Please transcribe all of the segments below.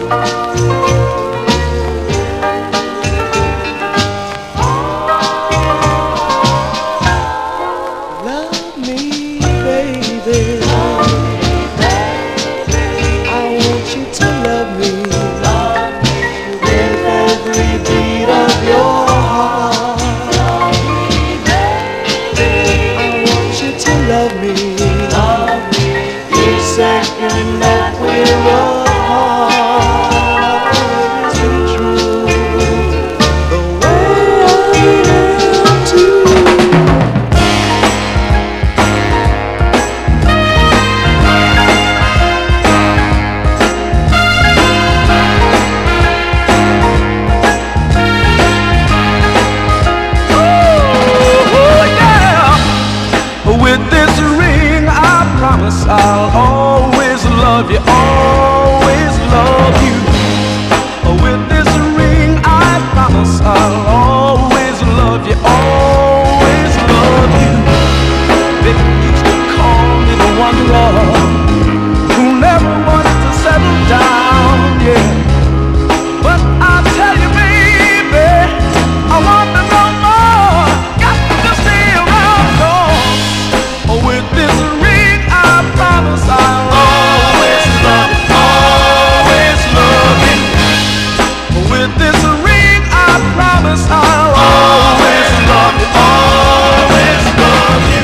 I'll always love you, always love you. With this ring I promise I'll always love you, always love you. They used to call me the wanderer who never wanted to settle down, yeah. But I tell you, baby, I want to know more. Got to stay around, 'cause with this ring I promise I'll always love you, always love you. With this ring I promise I'll always love you, always love you.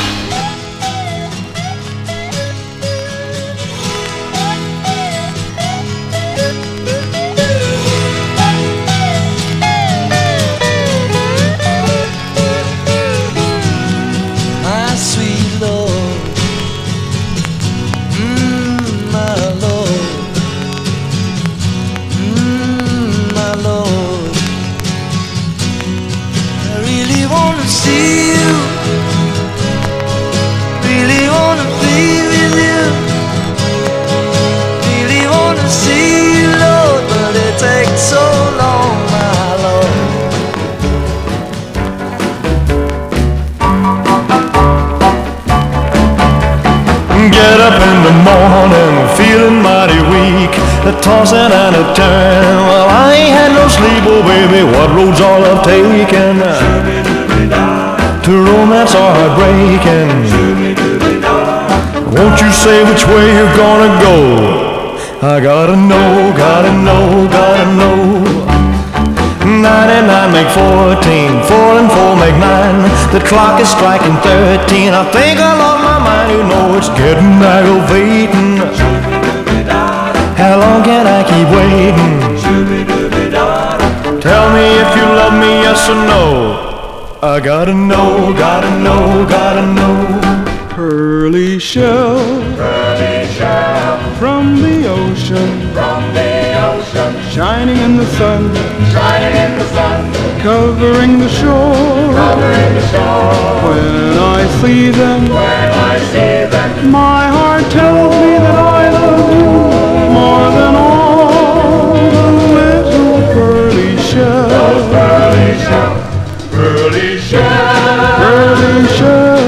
My sweet Lord, my Lord, my Lord. I really wanna see you, really wanna be with you, really wanna see you, Lord, but it takes so long, my Lord. Get up in the morning, feeling mighty weak, a tossing and a turn. Well, I ain't had no sleep, oh baby, what road's all I've taken? To romance or heartbreaking? Won't you say which way you're gonna go? I gotta know, gotta know, gotta know. 99 make 14, 4 and 4 make 9. The clock is striking 13. I think I lost my mind, you know it's getting aggravating. How long can I keep waiting? Tell me if you love me, yes or no. I gotta know, gotta know, gotta know. Pearly shell, from the ocean, shining in the sun, covering the shore. When I see them, my heart tells me that I love you more than all the little pearly shells. Pearly shell,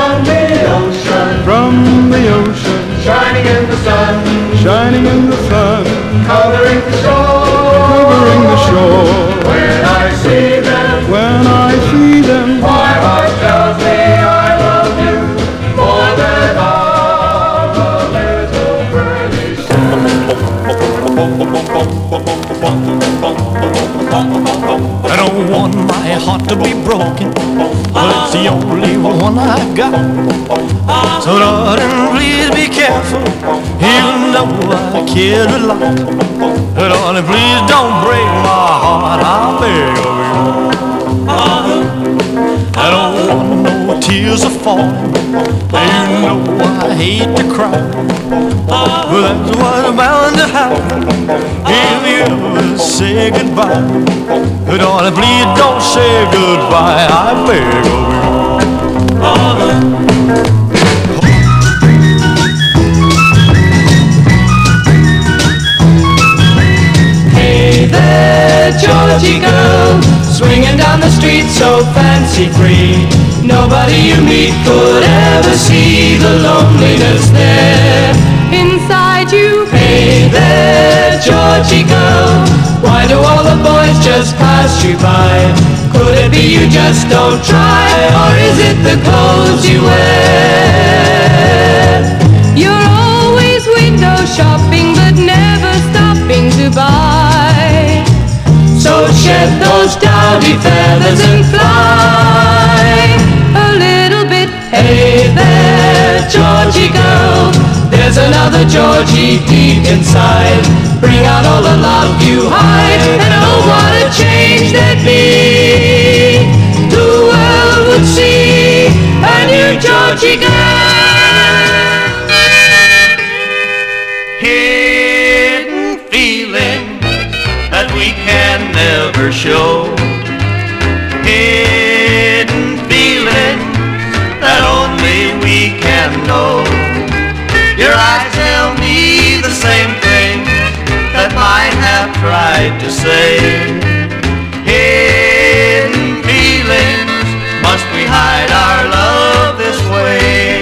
from the ocean, shining in the sun, covering the shore. When I see them, my heart tells me I love you more than all the little pearly I don't want my heart to be broken, but it's the only one I got. So darling, please be careful, even though I care a lot. Darling, please don't break my heart, I'll beg of you. I don't want no tears are falling, you know I hate to cry, but that's what's bound to happen if you say goodbye. Darling, please don't say goodbye, I beg of you. Hey there, Georgie girl, swinging down the street so fancy-free. Nobody you meet could ever see the loneliness there inside you. Hey there, Georgie just pass you by? Could it be you just don't try? Or is it the clothes you wear? You're always window shopping but never stopping to buy. So shed those dowdy feathers and fly a little bit. Hey there, Georgie girl, there's another Georgie deep inside. Bring out all the love you hide, and oh, what a change there'd be. The world would see a new Georgie girl. Hidden feelings that we can never show. Hidden feelings that only we can know. Your eyes tell me the same thing that mine have tried to say. Hidden feelings, must we hide our love this way?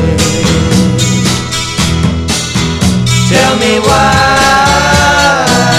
Tell me why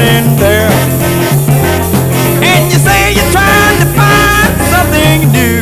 running there. And you say you're trying to find something new,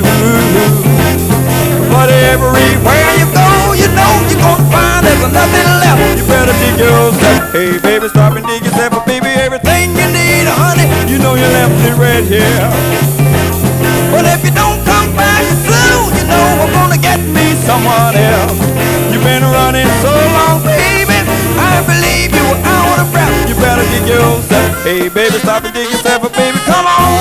but everywhere you go, you know you're gonna find there's nothing left. You better dig yourself. Hey baby, stop and dig yourself, baby. Everything you need, honey, you know you left it right here. But if you don't come back soon, you know I'm gonna get me someone else. You've been running so long, baby, I believe you were out of breath. You better dig yourself. Hey baby, stop and dig yourself, baby. Come on.